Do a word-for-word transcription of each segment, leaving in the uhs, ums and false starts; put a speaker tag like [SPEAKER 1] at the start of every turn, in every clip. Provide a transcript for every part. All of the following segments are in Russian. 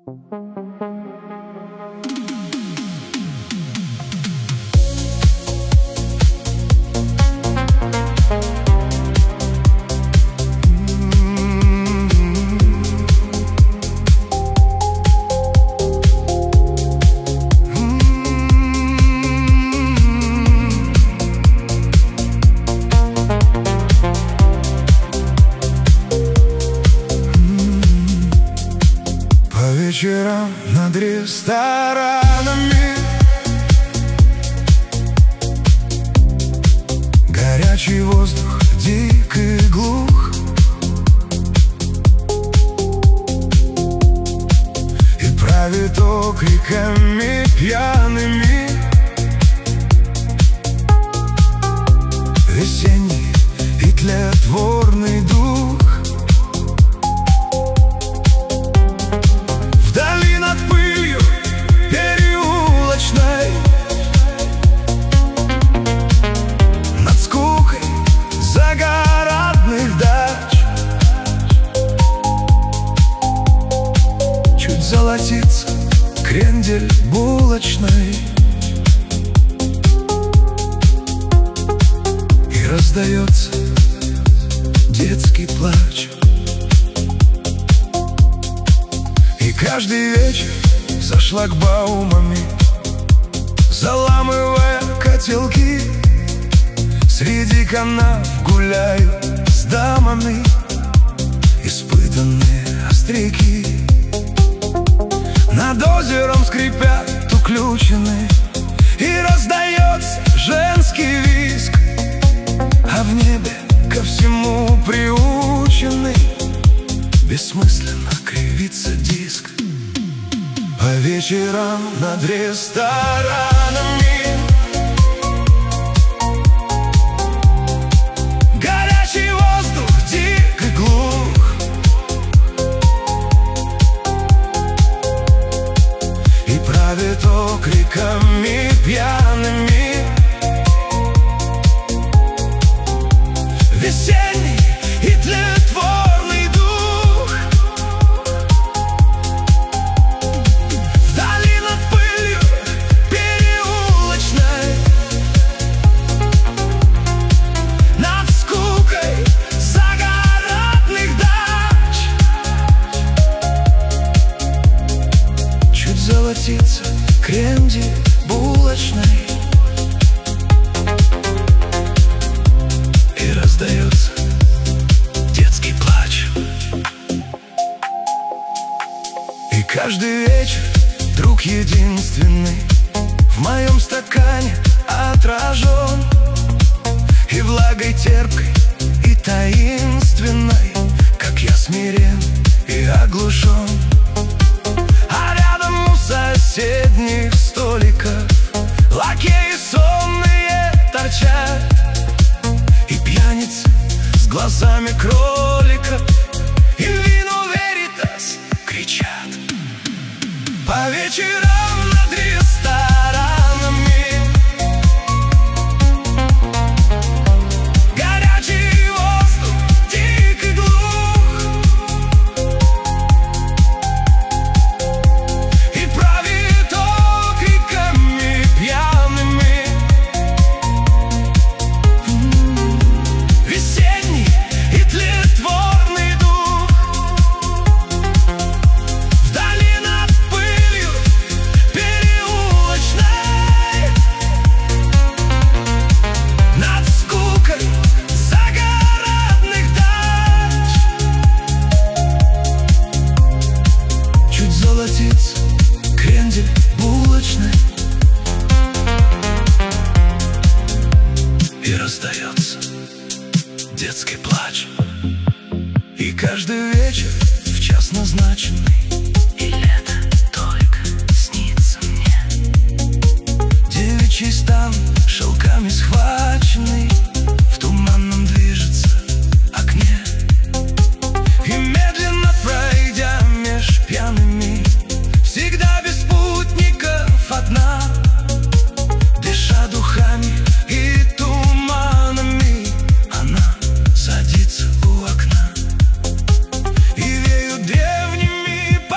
[SPEAKER 1] Вечером над ресторанами горячий воздух дик и глух, и правит окриками пьяными весенний и тлетворный дух. Золотится крендель булочной, и раздается детский плач. И каждый вечер за шлагбаумами, заламывая котелки, среди канав гуляют с дамами испытанные остряки. Над озером скрипят уключены, и раздается женский визг, а в небе ко всему приученный бессмысленно кривится диск. По вечерам над ресторанами горячий воздух дик и глух, правит окриками пьяными весенний и тлетворный дух. Вдали над пылью переулочной, над скукой загородных дач, чуть золотится крендель булочной, и раздается детский плач. И каждый вечер друг единственный в моем стакане отражен, и влагой терпкой и таинственной, как я смирен и оглушен. Соседних столиков лакеи сонные торчат, и пьяницы с глазами кроликов in vino veritas кричат. По вечерам над ресторанами горячий воздух дик и глух, и правит окриками пьяными весенний и тлетворный дух. Вдали над пылью переулочной, над скукой загородных дач, чуть золотится крендель булочной, и раздается детский плач. И каждый вечер в час назначенный, и лето только снится мне, девичий стан шелками схваченный в туманном движется окне, и медленно пройдя меж пьяными, всегда без спутников одна, дыша духами и туманами, она садится у окна, и веют древними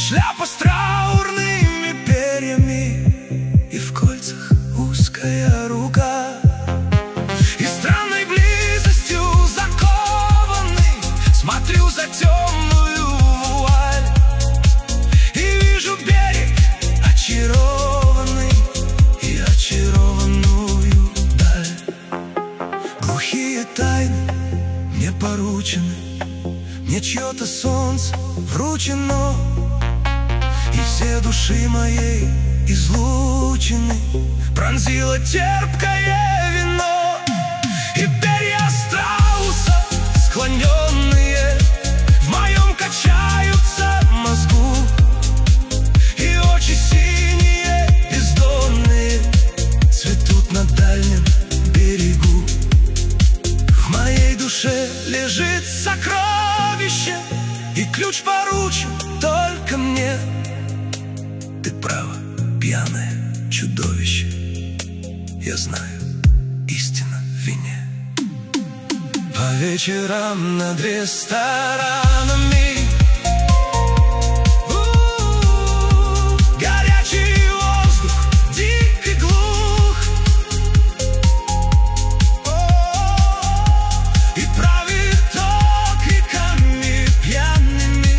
[SPEAKER 1] Шляпа с траурными перьями, и в кольцах узкая рука. И странной близостью закованный смотрю за темную вуаль, и вижу берег очарованный и очарованную даль. Глухие тайны мне поручены, мне чье-то солнце вручено, и все души моей излучены пронзило терпкое вино. И перья страуса, склоненные, в моем качаются мозгу, и очи синие, бездонные, цветут на дальнем берегу. В моей душе лежит сокровище, и ключ поручен только мне. Ты права, пьяное чудовище, я знаю, истина в вине. По вечерам над ресторанами у-у-у, горячий воздух, дик и глух, и правит окриками пьяными.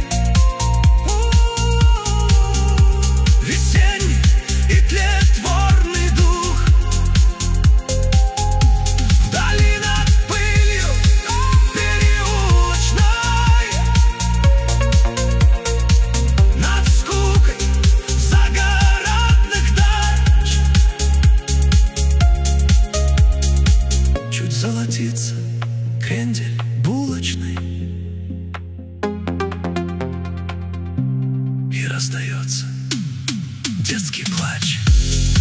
[SPEAKER 1] Весенний и тлетворный дух. Вдали над пылью переулочной, над скукой загородных дач чуть золотится крендель булочный, и раздается детский плач.